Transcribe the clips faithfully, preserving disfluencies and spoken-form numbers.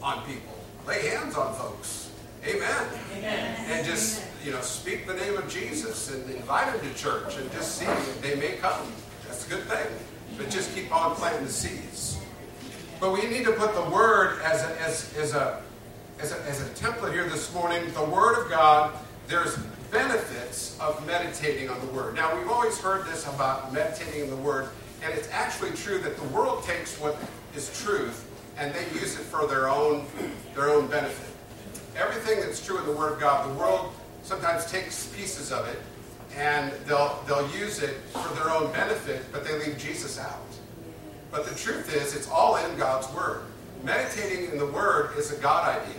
on people. Lay hands on folks. Amen. Amen. And just, you know, speak the name of Jesus and invite them to church and just see if they may come. That's a good thing. But just keep on planting the seeds. But we need to put the Word as a, as, as a, as a, as a template here this morning. The Word of God, there's benefits of meditating on the Word. Now, we've always heard this about meditating on the Word, and it's actually true that the world takes what is truth and they use it for their own, their own benefit. Everything that's true in the Word of God, the world sometimes takes pieces of it and they'll, they'll use it for their own benefit, but they leave Jesus out. But the truth is, it's all in God's Word. Meditating in the Word is a God idea.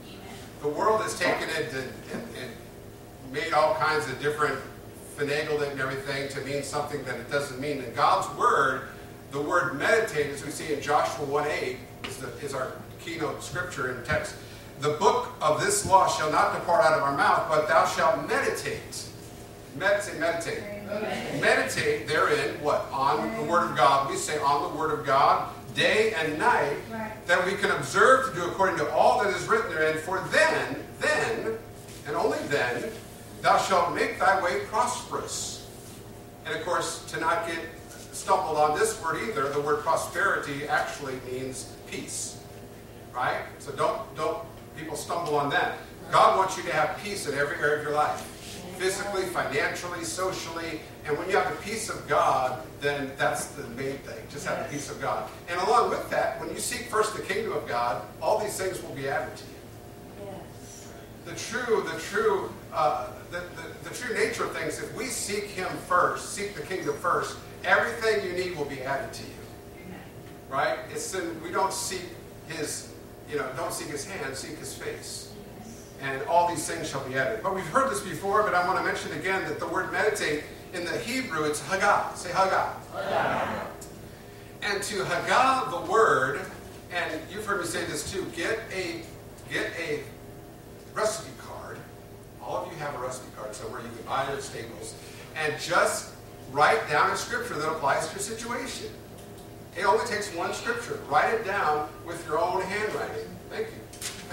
The world has taken it and, and, and made all kinds of different, finagled it and everything to mean something that it doesn't mean. In God's Word, the word meditate, as we see in Joshua one eight, is, the, is our keynote scripture in text. The book of this law shall not depart out of our mouth, but thou shalt meditate. Meditate, meditate. Meditate, meditate therein, what? On the Word of God. We say on the Word of God, day and night, right, that we can observe to do according to all that is written therein. For then, then, and only then, thou shalt make thy way prosperous. And of course, to not get stumbled on this word either, the word prosperity actually means peace. Right? So don't, don't people stumble on that. God wants you to have peace in every area of your life. Physically, financially, socially. And when you have the peace of God, then that's the main thing. Just have the peace of God. And along with that, when you seek first the kingdom of God, all these things will be added to you. Yes. The true, the true, uh, the, the, the true nature of things, if we seek Him first, seek the kingdom first, everything you need will be added to you. Right? It's in, we don't seek His, you know, don't seek His hand, seek His face. And all these things shall be added. But we've heard this before, but I want to mention again that the word meditate, in the Hebrew, it's hagah. Say hagah. Hagah. And to hagah the word, and you've heard me say this too, get a, get a recipe card. All of you have a recipe card somewhere you can buy it at Staples. And just write down a scripture that applies to your situation. It only takes one scripture. Write it down with your own handwriting. Thank you.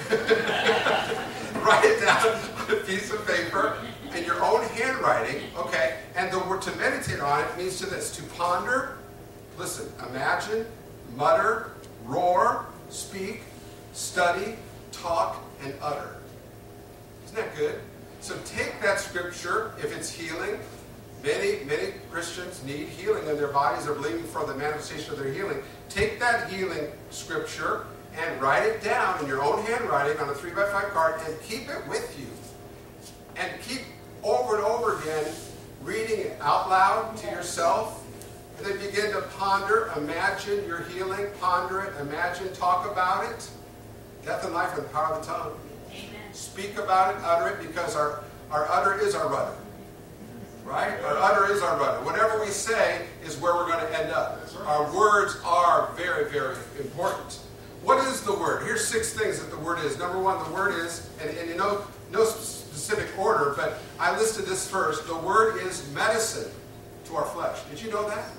Write it down on a piece of paper in your own handwriting, okay? And the word to meditate on it means to this, to ponder, listen, imagine, mutter, roar, speak, study, talk, and utter. Isn't that good? So take that scripture, if it's healing. Many, many Christians need healing in their bodies. They're believing for the manifestation of their healing. Take that healing scripture and write it down in your own handwriting on a three by five card and keep it with you. And keep over and over again reading it out loud to yourself. And then begin to ponder, imagine your healing, ponder it, imagine, talk about it. Death and life are the power of the tongue. Amen. Speak about it, utter it, because our, our utter is our rudder. Right? Our utter is our rudder. Whatever we say is where we're going to end up. Our words are very, very important. What is the Word? Here's six things that the Word is. Number one, the Word is, and, and you know, no specific order, but I listed this first. The Word is medicine to our flesh. Did you know that?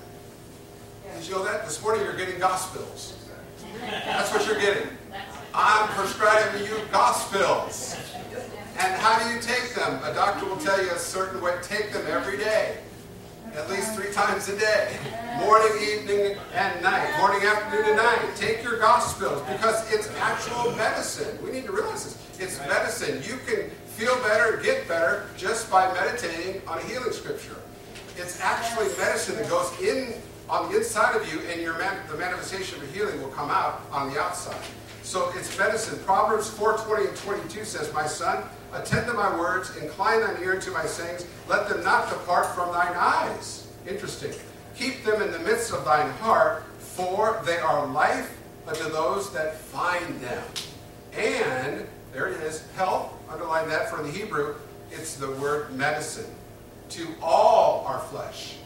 Did you know that? This morning you're getting Gospels. That's what you're getting. I'm prescribing you Gospels. And how do you take them? A doctor will tell you a certain way. Take them every day. At least three times a day. Morning, evening, and night. Morning, afternoon, and night. Take your Gospels because it's actual medicine. We need to realize this. It's medicine. You can feel better, get better, just by meditating on a healing scripture. It's actually medicine that goes in on the inside of you, and your man, the manifestation of healing will come out on the outside. So it's medicine. Proverbs four twenty and twenty-two says, My son, attend to my words, incline thine ear to my sayings, let them not depart from thine eyes. Interesting. Keep them in the midst of thine heart, for they are life unto those that find them. And, there it is, health, underline that for the Hebrew, it's the word medicine. To all our flesh.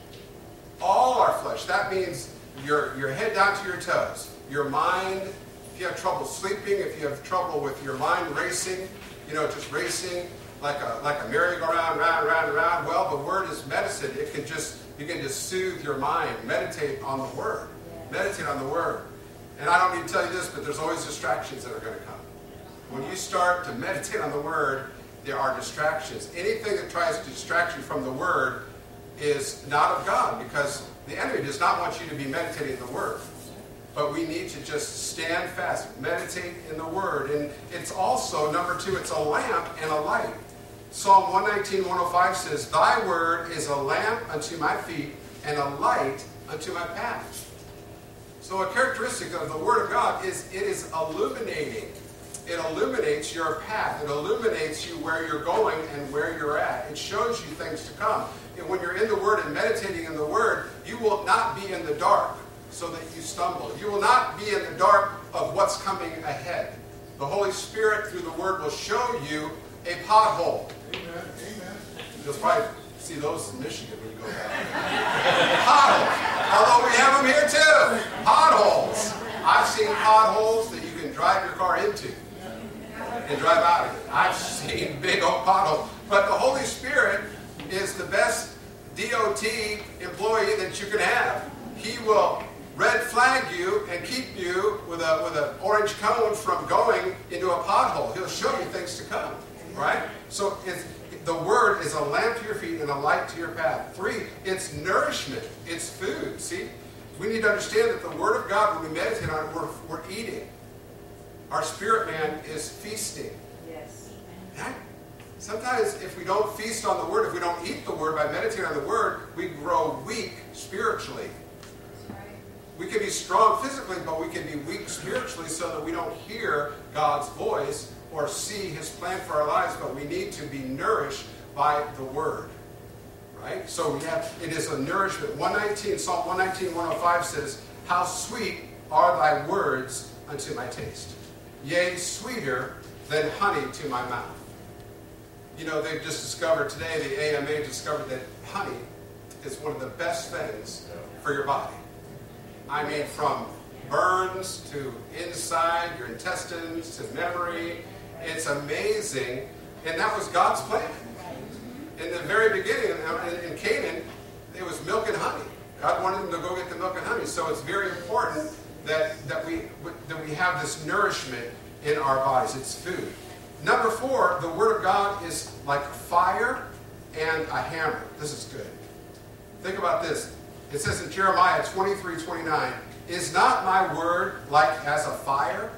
All our flesh. That means your, your head down to your toes. Your mind, if you have trouble sleeping, if you have trouble with your mind racing, you know, just racing like a like a merry-go-round, round, round, round. Well, the Word is medicine. It can just begin to soothe your mind. Meditate on the Word. Meditate on the Word. And I don't need to tell you this, but there's always distractions that are going to come. When you start to meditate on the Word, there are distractions. Anything that tries to distract you from the Word is not of God, because the enemy does not want you to be meditating the Word. But we need to just stand fast, meditate in the Word. And it's also, number two, it's a lamp and a light. Psalm one nineteen, one oh five says, Thy Word is a lamp unto my feet and a light unto my path. So a characteristic of the Word of God is it is illuminating. It illuminates your path. It illuminates you where you're going and where you're at. It shows you things to come. And when you're in the Word and meditating in the Word, you will not be in the dark so that you stumble. You will not be in the dark of what's coming ahead. The Holy Spirit through the Word will show you a pothole. Amen. Amen. You'll probably see those in Michigan when you go back. Potholes. Although we have them here too. Potholes. I've seen potholes that you can drive your car into and drive out of it. I've seen big old potholes. But the Holy Spirit is the best D O T employee that you can have. He will red flag you and keep you with a with an orange cone from going into a pothole. He'll show you things to come. Right? So it's, the Word is a lamp to your feet and a light to your path. Three, it's nourishment. It's food. See? We need to understand that the Word of God, when we meditate on it, we're, we're eating. Our spirit man is feasting. Yes. Right? Sometimes if we don't feast on the Word, if we don't eat the Word by meditating on the Word, we grow weak spiritually. That's right. We can be strong physically, but we can be weak spiritually so that we don't hear God's voice or see His plan for our lives, but we need to be nourished by the Word. Right? So we have, it is a nourishment. one nineteen, Psalm one nineteen, one oh five says, How sweet are thy words unto my taste. Yea, sweeter than honey to my mouth. You know, they've just discovered today, the A M A discovered that honey is one of the best things for your body. I mean, from burns to inside, your intestines, to memory. It's amazing. And that was God's plan. In the very beginning, in Canaan, it was milk and honey. God wanted them to go get the milk and honey. So it's very important that, that, we, that we have this nourishment in our bodies. It's food. Number four, the Word of God is like fire and a hammer. This is good. Think about this. It says in Jeremiah twenty-three, twenty-nine, Is not my word like as a fire?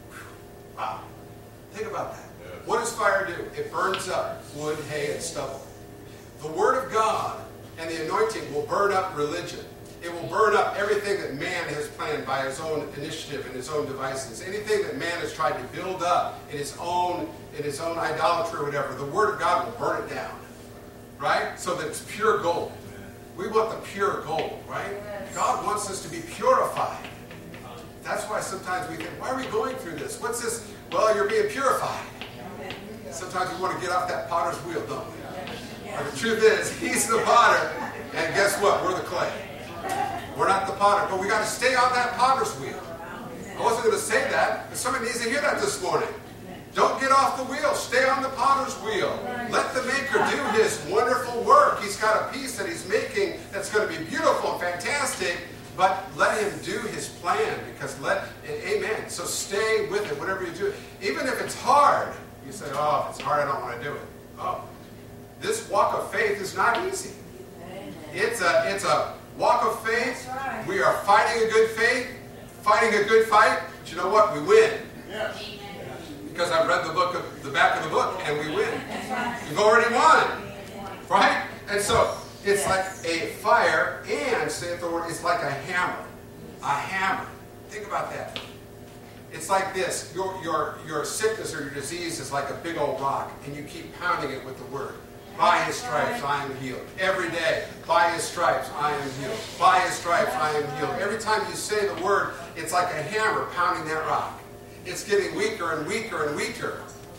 Wow. Think about that. Yes. What does fire do? It burns up wood, hay, and stubble. The Word of God and the anointing will burn up religion. It will burn up everything that man has planned by his own initiative and his own devices. Anything that man has tried to build up in his own, in his own idolatry or whatever, the Word of God will burn it down. Right? So that it's pure gold. We want the pure gold, right? Yes. God wants us to be purified. That's why sometimes we think, why are we going through this? What's this? Well, you're being purified. Sometimes we want to get off that potter's wheel, don't we? But the truth is, He's the potter, and guess what? We're the clay. We're not the potter, but we got to stay on that potter's wheel. I wasn't going to say that, but somebody needs to hear that this morning. Don't get off the wheel. Stay on the potter's wheel. Let the Maker do His wonderful work. He's got a piece that He's making that's going to be beautiful and fantastic, but let Him do His plan, because let, amen. So stay with it, whatever you do. Even if it's hard, you say, oh, if it's hard, I don't want to do it. Oh, this walk of faith is not easy. It's a, it's a walk of faith. We are fighting a good faith, fighting a good fight, but you know what? We win. Yes. Because I've read the book of the back of the book, and we win. You've already won, right? And so it's like a fire, and say the word, it's like a hammer, a hammer. Think about that. It's like this: your your your sickness or your disease is like a big old rock, and you keep pounding it with the word. By His stripes I am healed. Every day, by His stripes I am healed. By His stripes I am healed. Every time you say the word, it's like a hammer pounding that rock. It's getting weaker and weaker and weaker.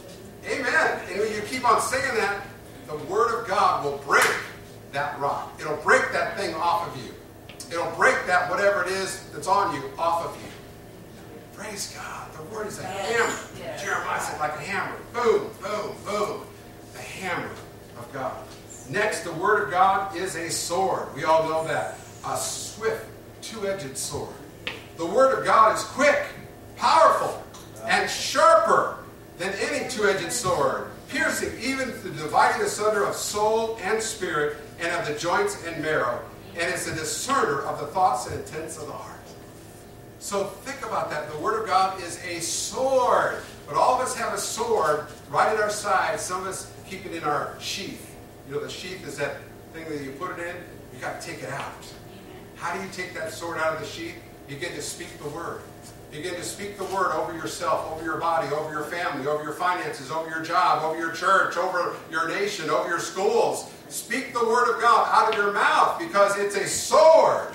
Amen. And when you keep on saying that, the Word of God will break that rock. It'll break that thing off of you. It'll break that whatever it is that's on you off of you. Praise God. The Word is a hammer. Yes. Jeremiah said like a hammer. Boom, boom, boom. The hammer of God. Next, the Word of God is a sword. We all know that. A swift, two-edged sword. The Word of God is quick, powerful, and sharper than any two-edged sword, piercing even to the dividing asunder of soul and spirit, and of the joints and marrow, and is a discerner of the thoughts and intents of the heart. So think about that. The Word of God is a sword. But all of us have a sword right at our side. Some of us keep it in our sheath. You know, the sheath is that thing that you put it in. You got to take it out. How do you take that sword out of the sheath? Begin to speak the Word. Begin to speak the Word over yourself, over your body, over your family, over your finances, over your job, over your church, over your nation, over your schools. Speak the Word of God out of your mouth, because it's a sword.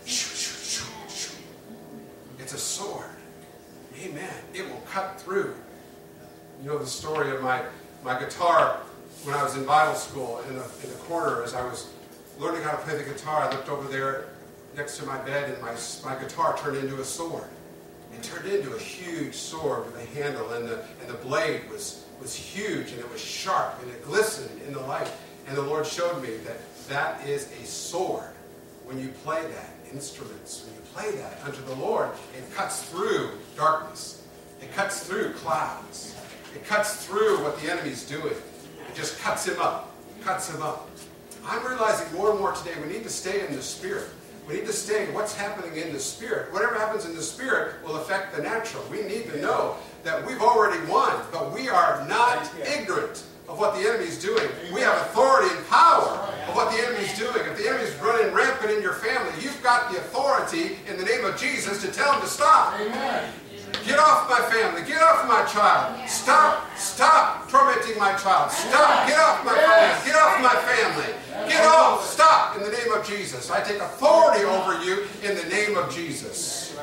It's a sword. Amen. It will cut through. You know the story of my, my guitar when I was in Bible school. In the, in the corner, as I was learning how to play the guitar, I looked over there next to my bed, and my, my guitar turned into a sword. It turned into a huge sword with a handle, and the, and the blade was, was huge, and it was sharp, and it glistened in the light. And the Lord showed me that that is a sword. When you play that, instruments, when you play that unto the Lord, it cuts through darkness. It cuts through clouds. It cuts through what the enemy's doing. It just cuts him up. Cuts him up. I'm realizing more and more today we need to stay in the Spirit. We need to stay in what's happening in the Spirit. Whatever happens in the Spirit will affect the natural. We need to know that we've already won, but we are not ignorant of what the enemy's doing. We have authority and power of what the enemy's doing. If the enemy's running rampant in your family, you've got the authority in the name of Jesus to tell him to stop. Amen. Get off my family. Get off my child. Stop. Stop tormenting my child. Stop. Get off my family. Get off my family. Get off. Stop in the name of Jesus. I take authority over you in the name of Jesus.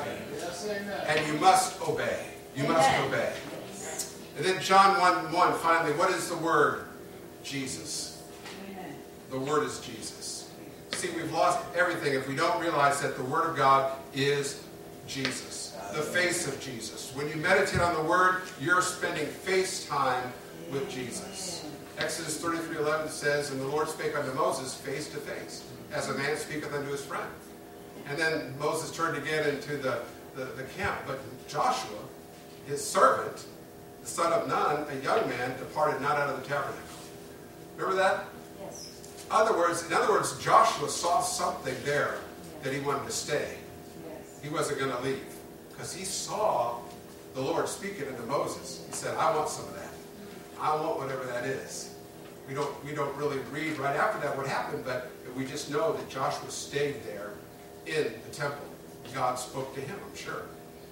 And you must obey. You must obey. And then John one one, finally, what is the Word? Jesus. The Word is Jesus. See, we've lost everything if we don't realize that the Word of God is Jesus. The face of Jesus. When you meditate on the Word, you're spending face time with Jesus. Exodus thirty-three eleven says, and the Lord spake unto Moses face to face, as a man speaketh unto his friend. And then Moses turned again into the, the, the camp. But Joshua, his servant, the son of Nun, a young man, departed not out of the tabernacle. Remember that? Yes. Other words, in other words, Joshua saw something there that he wanted to stay. Yes. He wasn't going to leave. Because he saw the Lord speaking unto Moses. He said, I want some of that. I want whatever that is. We don't, we don't really read right after that what happened, but we just know that Joshua stayed there in the temple. God spoke to him, I'm sure.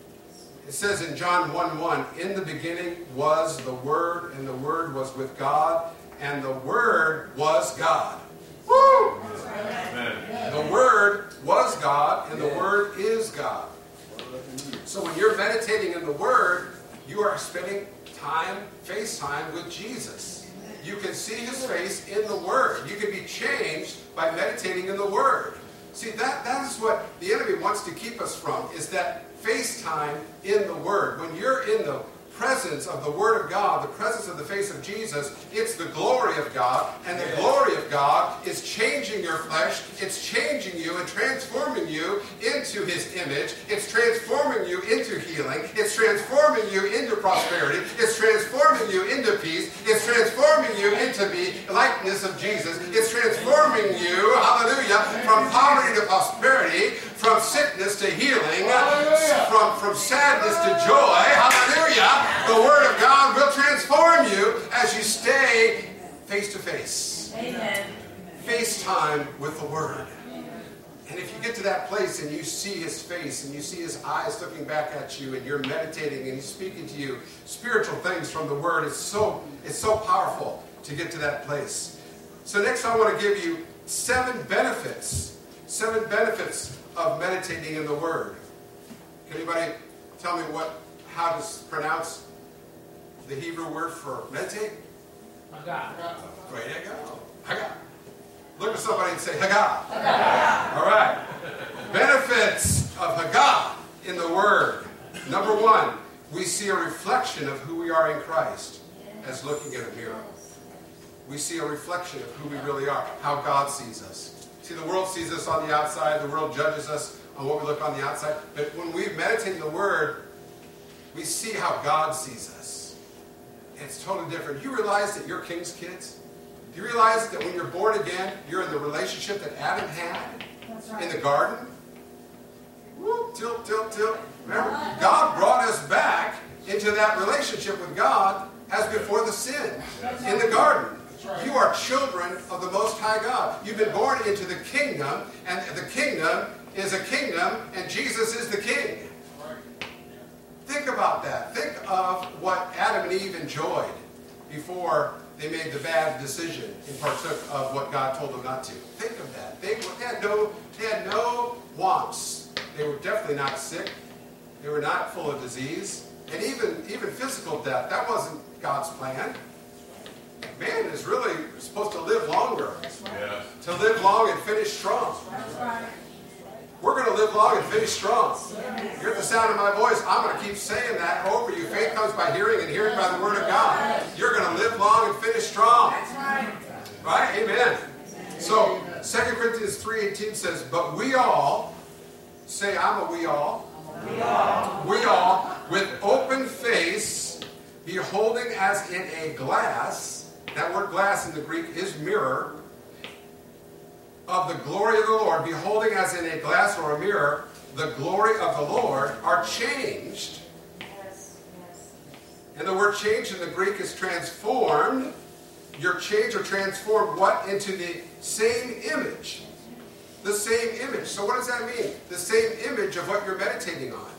It says in John one one, in the beginning was the Word, and the Word was with God, and the Word was God. Woo! Amen. The Word was God, and the Word is God. So when you're meditating in the Word, you are spending time, face time with Jesus. You can see His face in the Word. You can be changed by meditating in the Word. See, that, that is what the enemy wants to keep us from, is that face time in the Word. When you're in the presence of the Word of God, the presence of the face of Jesus, it's the glory of God, and the glory of God is changing your flesh. It's changing you and transforming you into His image. It's transforming you into healing. It's transforming you into prosperity. It's transforming you into peace. It's transforming you into the likeness of Jesus. It's transforming you, hallelujah, from poverty to prosperity, from sickness to healing, from, from sadness to joy, hallelujah. The Word of God will transform you as you stay face to face. Amen. Face time with the Word. And if you get to that place and you see His face and you see His eyes looking back at you and you're meditating and He's speaking to you spiritual things from the Word, it's so, it's so powerful to get to that place. So next I want to give you seven benefits. Seven benefits of meditating in the Word. Can anybody tell me what, how to pronounce the Hebrew word for meditate? Hagah. Way to go. Hagah. Look at somebody and say Hagah. Hagah. All right. Benefits of Hagah in the Word. Number one, we see a reflection of who we are in Christ as looking at a mirror. We see a reflection of who we really are, how God sees us. See, the world sees us on the outside. The world judges us on what we look on the outside. But when we meditate in the Word, we see how God sees us. It's totally different. You realize that you're King's kids? Do you realize that when you're born again, you're in the relationship that Adam had right. in the garden? Woo, tilt, tilt, tilt. Remember, God brought us back into that relationship with God as before the sin in the garden. You are children of the Most High God. You've been born into the kingdom, and the kingdom is a kingdom, and Jesus is the King. Think about that. Think of what Adam and Eve enjoyed before they made the bad decision and partook of what God told them not to. Think of that. They, they, had no, they had no wants. They were definitely not sick. They were not full of disease. And even, even physical death, that wasn't God's plan. Man is really supposed to live longer. Yeah. To live long and finish strong. We're going to live long and finish strong. You hear the sound of my voice. I'm going to keep saying that over you. Faith comes by hearing, and hearing by the Word of God. You're going to live long and finish strong. Right? Amen. So, Second Corinthians three eighteen says, but we all, say I'm a we all. We all. We all, with open face, beholding as in a glass. That word glass in the Greek is mirror. Of the glory of the Lord, beholding as in a glass or a mirror, the glory of the Lord, are changed. Yes, yes. And the word change in the Greek is transformed. You're changed or transformed what? Into the same image. The same image. So what does that mean? The same image of what you're meditating on.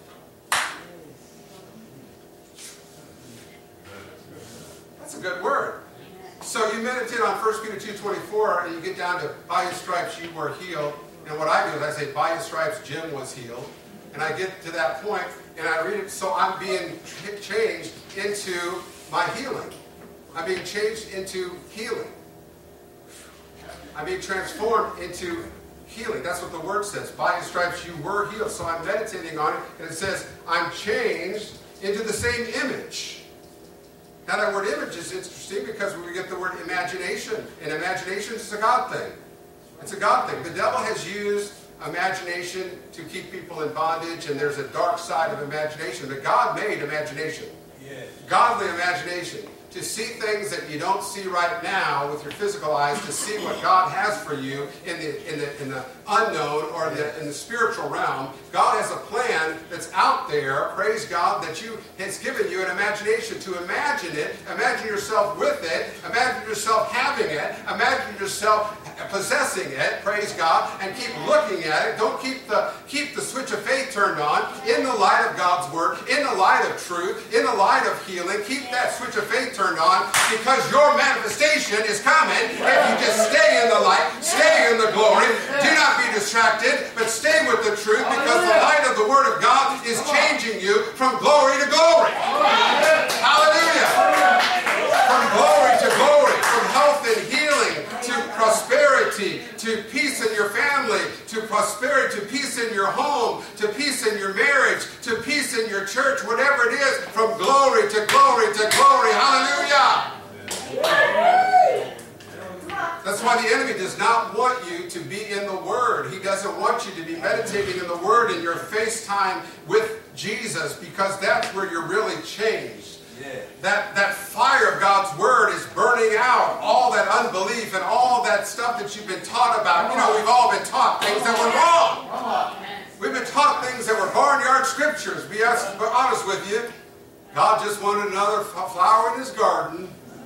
That's a good word. So you meditate on First Peter two twenty-four, and you get down to, by his stripes you were healed. And what I do is I say, by his stripes Jim was healed. And I get to that point, and I read it, so I'm being changed into my healing. I'm being changed into healing. I'm being transformed into healing. That's what the word says. By his stripes you were healed. So I'm meditating on it, and it says, I'm changed into the same image. Now that word image is interesting because we get the word imagination. And imagination is a God thing. It's a God thing. The devil has used imagination to keep people in bondage, and there's a dark side of imagination. But God made imagination. Yes. Godly imagination. To see things that you don't see right now with your physical eyes, to see what God has for you in the in the in the unknown or in the in the spiritual realm. God has a plan that's out there, praise God, that you has given you an imagination to imagine it, imagine yourself with it, imagine yourself having it, imagine yourself possessing it, praise God, and keep looking at it. Don't keep the keep the switch of faith turned on in the light of God's word, in the light of truth, in the light of healing. Keep that switch of faith turned on, because your manifestation is coming if you just stay in the light, stay in the glory. Do not be distracted, but stay with the truth, because the light of the Word of God is changing you from glory to glory. Hallelujah. From glory to glory, from health and healing to prosperity, to peace in your family, to prosperity, to peace in your home, to peace in your marriage, to peace in your church, whatever it is, from glory to glory to glory. Hallelujah. That's why the enemy does not want you to be in the Word. He doesn't want you to be meditating in the Word in your FaceTime with Jesus, because that's where you're really changed. Yeah. That, that fire of God's Word is burning out all that unbelief and all that stuff that you've been taught about. You know, we've all been taught things that were wrong. We've been taught things that were barnyard scriptures. Be honest with you. God just wanted another flower in his garden.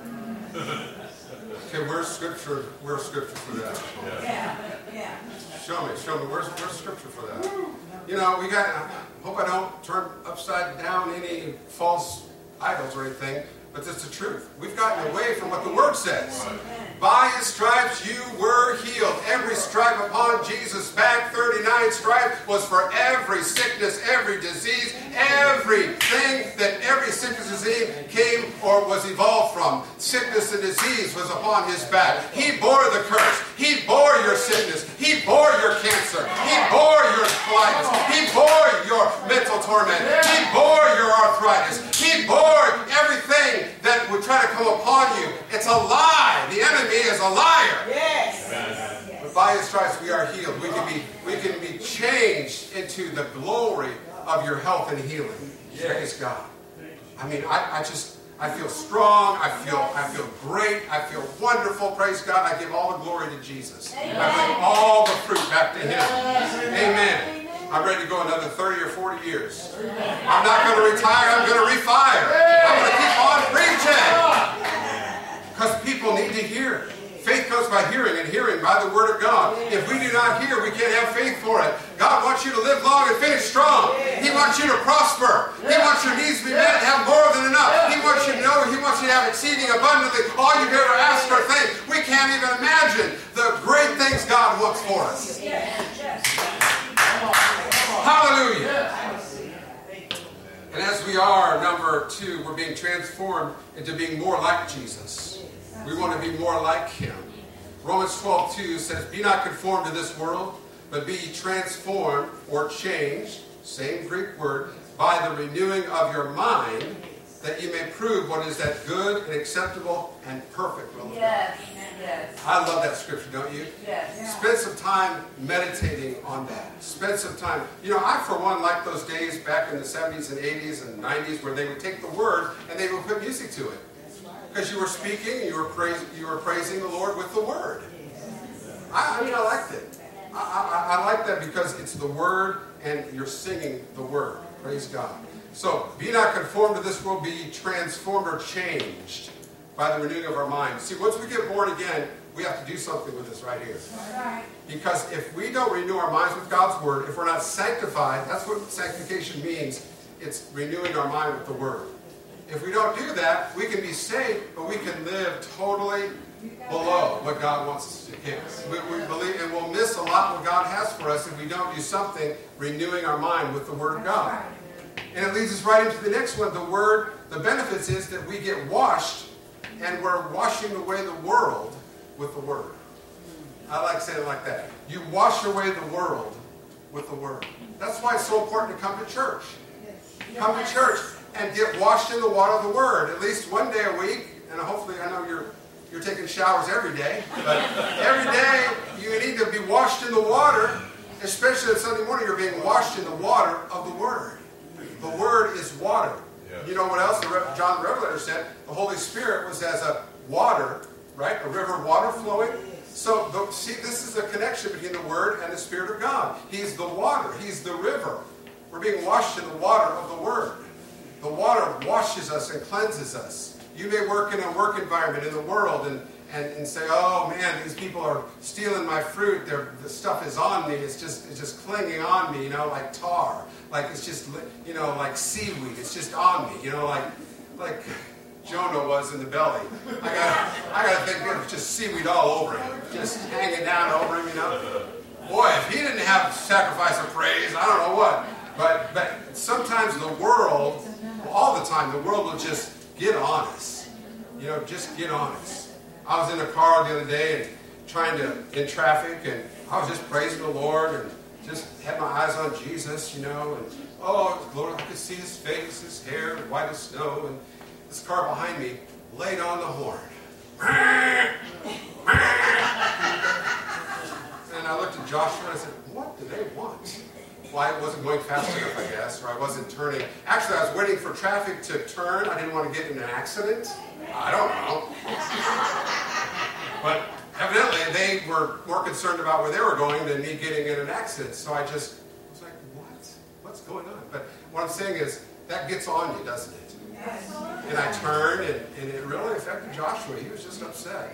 Okay, where's scripture? Where's scripture for that? Yeah, yeah. Show me, show me. Where's where's scripture for that? You know, we got. I hope I don't turn upside down any false idols or anything, but it's the truth. We've gotten away from what the Word says. By his stripes you were healed. Every stripe upon Jesus' back, thirty-nine stripes, was for every sickness, every disease, everything that every sickness and disease came or was evolved from. Sickness and disease was upon his back. He bore the curse. He bore your sickness. He bore your cancer. He bore your colitis. He bore your mental torment. He bore your arthritis. He bore everything that would try to come upon you. It's a lie. The enemy is a liar. Yes. By his stripes we are healed. We can be, we can be changed into the glory of your health and healing. Praise God. I mean, I, I just, I feel strong. I feel, I feel great. I feel wonderful. Praise God. I give all the glory to Jesus. Amen. I bring all the fruit back to him. Amen. I'm ready to go another thirty or forty years. I'm not going to retire. I'm going to refire. I'm going to keep on preaching. Because people need to hear. Faith comes by hearing, and hearing by the Word of God. If we do not hear, we can't have faith for it. God wants you to live long and finish strong. He wants you to prosper. He wants your needs to be met and have more than enough. He wants you to know, He wants you to have exceeding abundantly all you've ever asked or think. We can't even imagine the great things God wants for us. Hallelujah. And as we are, number two, we're being transformed into being more like Jesus. We want to be more like Him. Romans twelve two says, be not conformed to this world, but be ye transformed or changed, same Greek word, by the renewing of your mind, that you may prove what is that good and acceptable and perfect will of yes. God. Yes. I love that scripture, don't you? Yes. Spend some time meditating on that. Spend some time. You know, I for one like those days back in the seventies and eighties and nineties where they would take the word and they would put music to it. Because you were speaking, you were praising, you were praising the Lord with the word. I, I mean, I liked it. I, I, I like that because it's the word and you're singing the word. Praise God. So, be not conformed to this world, be transformed or changed by the renewing of our minds. See, once we get born again, we have to do something with this right here. Because if we don't renew our minds with God's word, if we're not sanctified, that's what sanctification means. It's renewing our mind with the word. If we don't do that, we can be saved, but we can live totally below what God wants us to do. We, we believe, and we'll miss a lot what God has for us if we don't do something renewing our mind with the Word of God. And it leads us right into the next one. The Word, the benefits is that we get washed, and we're washing away the world with the Word. I like saying it like that. You wash away the world with the Word. That's why it's so important to come to church. Come to church and get washed in the water of the Word at least one day a week. And hopefully, I know you're you're taking showers every day, but every day you need to be washed in the water. Especially on Sunday morning, you're being washed in the water of the Word. The Word is water. Yeah. You know what else? John the Revelator said the Holy Spirit was as a water, right? A river of water flowing. So, the, see, this is the connection between the Word and the Spirit of God. He's the water. He's the river. We're being washed in the water of the Word. The water washes us and cleanses us. You may work in a work environment in the world and, and, and say, oh man, these people are stealing my fruit. They're, the stuff is on me. It's just, it's just clinging on me, you know, like tar. Like it's just, you know, like seaweed. It's just on me, you know, like like Jonah was in the belly. I got I got to think it was just seaweed all over him. Just hanging down over him, you know. Boy, if he didn't have sacrifice of praise, I don't know what. But, but sometimes the world, all the time, the world will just get on us. You know, just get on us. I was in a car the other day and trying to, in traffic, and I was just praising the Lord and just had my eyes on Jesus, you know, and oh, glory, I could see His face, His hair, white as snow, and this car behind me laid on the horn. And I looked at Joshua and I said, what do they want? Well, I wasn't going fast enough, I guess, or I wasn't turning. Actually, I was waiting for traffic to turn. I didn't want to get in an accident. I don't know. But evidently, they were more concerned about where they were going than me getting in an accident. So I just was like, what? What's going on? But what I'm saying is, that gets on you, doesn't it? And I turned, and, and it really affected Joshua. He was just upset.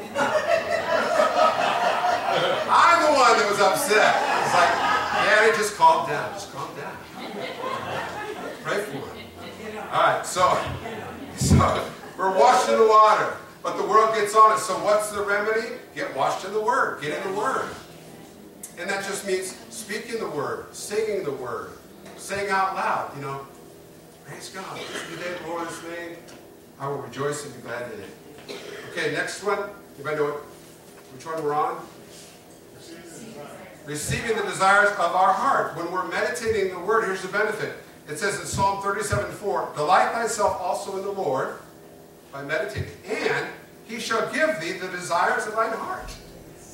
I'm the one that was upset. It's like, Daddy, just calm down. Just calm down. Pray for him. All right, so, so we're washed in the water, but the world gets on us. So what's the remedy? Get washed in the Word. Get in the Word. And that just means speaking the Word, singing the Word, saying out loud, you know, praise God. This is the day the Lord has made. I will rejoice and be glad in it. Okay, next one. Anybody know which one we're on? Receiving the desires of our heart. When we're meditating the Word, here's the benefit. It says in Psalm thirty-seven four, delight thyself also in the Lord by meditating, and He shall give thee the desires of thine heart.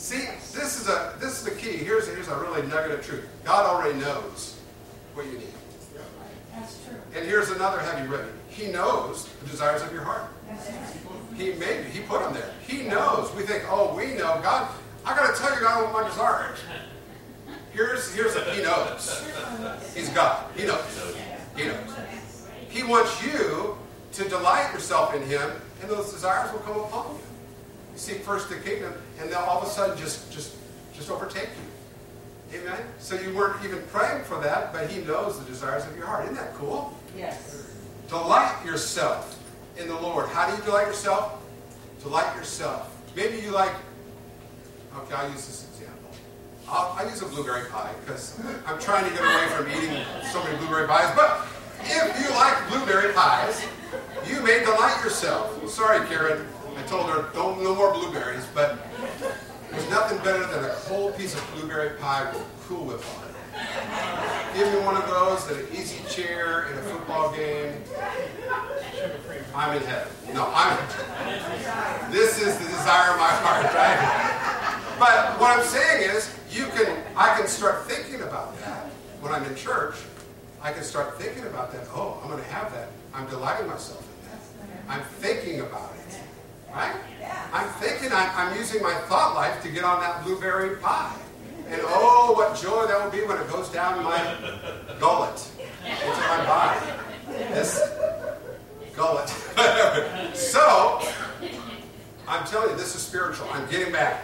See, this is a this is the key. Here's here's a really nugget of truth. God already knows what you need. That's true. And here's another heavy ribbon. He knows the desires of your heart. He made He put them there. He knows. We think, oh, we know. God, I got to tell you, God, what my desires. Here's here's a, He knows. He's God. He knows. He knows. He wants you to delight yourself in Him, and those desires will come upon you. You seek first the kingdom, and they'll all of a sudden just just just overtake you. Amen. So you weren't even praying for that, but He knows the desires of your heart. Isn't that cool? Yes. Delight yourself in the Lord. How do you delight yourself? Delight yourself. Maybe you like, okay, I'll use this example. I'll, I'll use a blueberry pie because I'm trying to get away from eating so many blueberry pies. But if you like blueberry pies, you may delight yourself. Sorry, Karen. I told her, don't no more blueberries. But there's nothing better than a cold piece of blueberry pie with Cool Whip on it. Give me one of those in an easy chair in a football game. I'm in heaven. No, I'm. This is the desire of my heart, right? But what I'm saying is, you can. I can start thinking about that when I'm in church. I can start thinking about that. Oh, I'm going to have that. I'm delighting myself in that. I'm thinking about it, right? I'm thinking. I'm, I'm using my thought life to get on that blueberry pie. And oh, what joy that will be when it goes down my gullet into my body. This gullet. So, I'm telling you, this is spiritual. I'm getting back.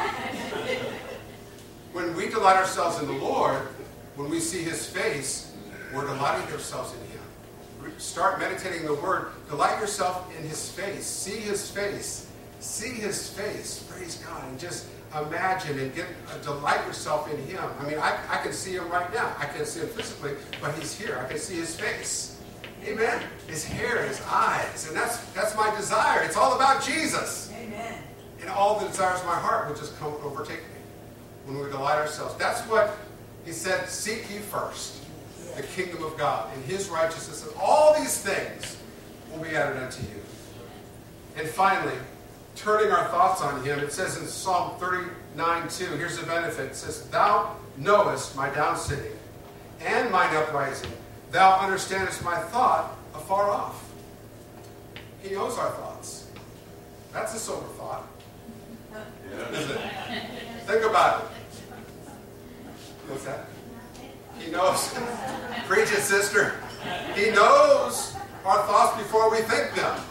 When we delight ourselves in the Lord, when we see His face, we're delighting ourselves in Him. Start meditating the Word. Delight yourself in His face. See His face. See His face. Praise God. And just imagine and get uh, delight yourself in Him. I mean, I, I can see Him right now. I can't see Him physically, but He's here. I can see His face. Amen. His hair, His eyes, and that's that's my desire. It's all about Jesus. Amen. And all the desires of my heart will just come overtake me when we delight ourselves. That's what He said. Seek ye first the kingdom of God and His righteousness, and all these things will be added unto you. And finally, turning our thoughts on Him, it says in Psalm thirty-nine two, here's the benefit. It says, Thou knowest my down sitting and mine uprising. Thou understandest my thought afar off. He knows our thoughts. That's a sober thought. Yeah. Isn't it? Think about it. What's that? He knows. Preach it, sister. He knows our thoughts before we think them.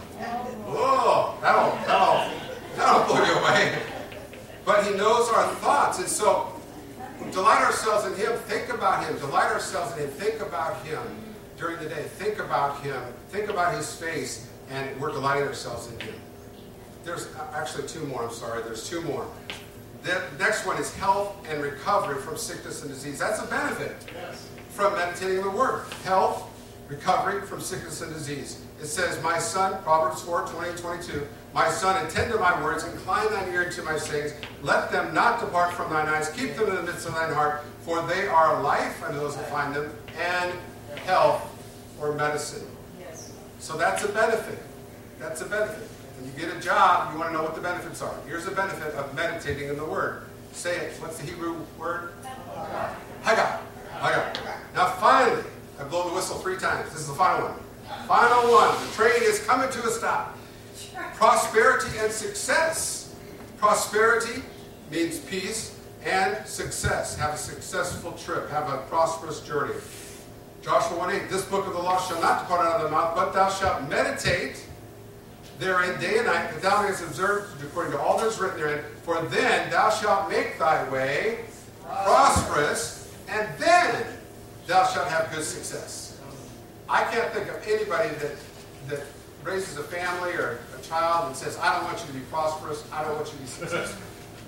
Whoa, that'll, that'll, that'll blow you away. But He knows our thoughts. And so, delight ourselves in Him. Think about Him. Delight ourselves in Him. Think about Him during the day. Think about Him. Think about His face. And we're delighting ourselves in Him. There's actually two more. I'm sorry. There's two more. The next one is health and recovery from sickness and disease. That's a benefit from meditating the Word. Health, recovery from sickness and disease. It says, My son, Proverbs four, twenty and twenty-two, My son, attend to my words, incline thine ear to my sayings. Let them not depart from thine eyes. Keep them in the midst of thine heart, for they are life unto those that find them, and health or medicine. Yes. So that's a benefit. That's a benefit. When you get a job, you want to know what the benefits are. Here's the benefit of meditating in the Word. Say it. What's the Hebrew word? Haggah. Haggah. Now finally, I blow the whistle three times. This is the final one. Final one. The train is coming to a stop. Prosperity and success. Prosperity means peace, and success. Have a successful trip. Have a prosperous journey. Joshua one eight. This book of the law shall not depart out of thy mouth, but thou shalt meditate therein day and night, that thou mayest observe according to all that is written therein. For then thou shalt make thy way prosperous, and then thou shalt have good success. I can't think of anybody that that raises a family or a child and says, I don't want you to be prosperous, I don't want you to be successful.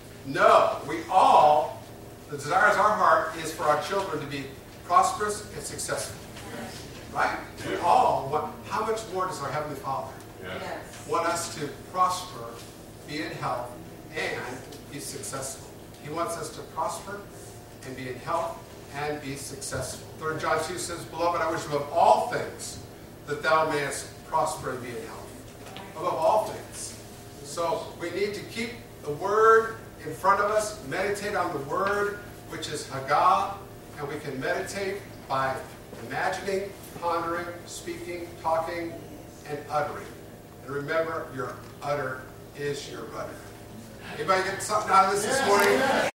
No, we all, the desires of our heart is for our children to be prosperous and successful. Right? We all want, how much more does our Heavenly Father yes. want us to prosper, be in health, and be successful? He wants us to prosper and be in health and be successful. Third John two says, Beloved, I wish above all things that thou mayest prosper and be in health. Above all things. So we need to keep the Word in front of us, meditate on the word, which is Haggah, and we can meditate by imagining, pondering, speaking, talking, and uttering. And remember, your utter is your rudder. Anybody get something out of this this morning?